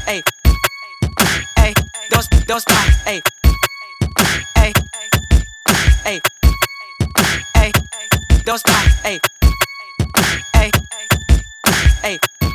Hey, hey, don't stop. Hey, hey, hey, hey, don't stop. Hey, hey, hey,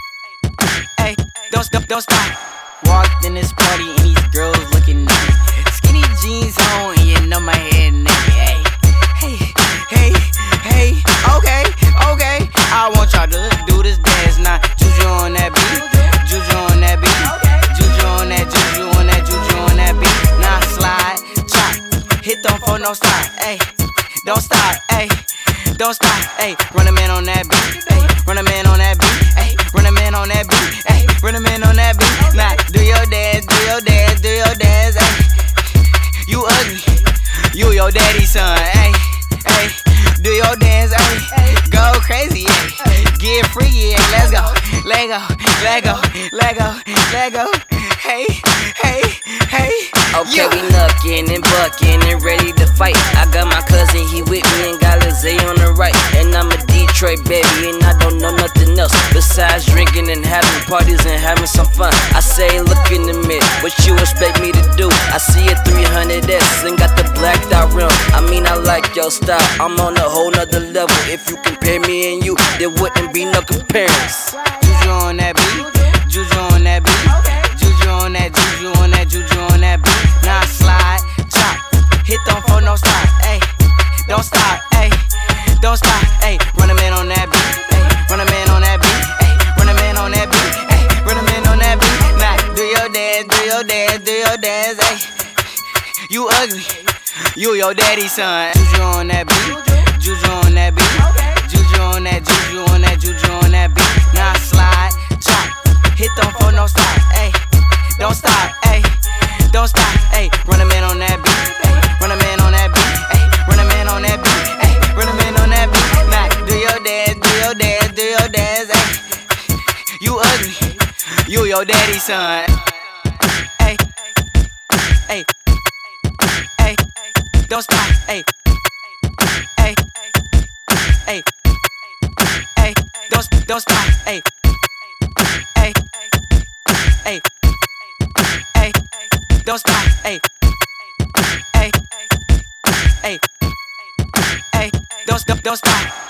hey, don't stop. Walked in this party and these girls looking at me. Skinny jeans on and you know my head naked. Hey, hey, hey, okay, okay. I want y'all to do this dance now. Juju on that beat, juju on that beat, juju on that, juju on that, juju on that beat. Now slide, chop, hit them for no stop. Hey, don't stop. Hey, don't stop. Hey, run a man on that beat. Hey, run a man on that beat. Hey, run a man on that beat. Hey, run a man on that beat. Now do your dance, do your dance, do your dance. Hey, you ugly, you your daddy's son. Hey, hey, do your dance. Hey, go crazy. Hey, get freaky. Hey, let's go, let go, let go, let go, let go. Hey, hey, hey. Okay, we knuckin' and buckin' and ready to fight. I got my cousin, he with me, and got Lizzie on the right. And I'm a Detroit baby, and I don't know nothing else besides drinking and having parties and having some fun. I say, look in the mirror, what you expect me to do? I see a 300S and got the blacked out rim. I mean, I like your style, I'm on a whole nother level. If you compare me and you, there wouldn't be no comparison. Juju on that beat, juju on that beat, juju on that, juju on that, juju on that beat. Now slide, chop, hit them for no stop. Hey, don't stop. Hey, don't stop. Hey, run a man on that beat. Hey, run a man on that beat. Hey, run a man on that beat. Hey, run a man on that beat. Now do your dance, do your dance, do your dance. Hey, you ugly, you your daddy's son. Juju on that beat, juju on that beat, juju on that, juju on that, juju on that beat. Now slide, chop, hit them for no stop. Hey, don't stop. Hey, don't stop. Hey, run a man on that beat. Hey, run a man on that beat. Hey, run a man on that beat. Hey, run a man on that beat. Now do your dance, do your dance, do your dance. Hey, you ugly, you your daddy's son. Hey, hey, hey, don't stop. Hey, hey, hey, hey, don't stop. Hey, hey, hey, hey, don't stop. Hey, hey, hey, hey, don't stop.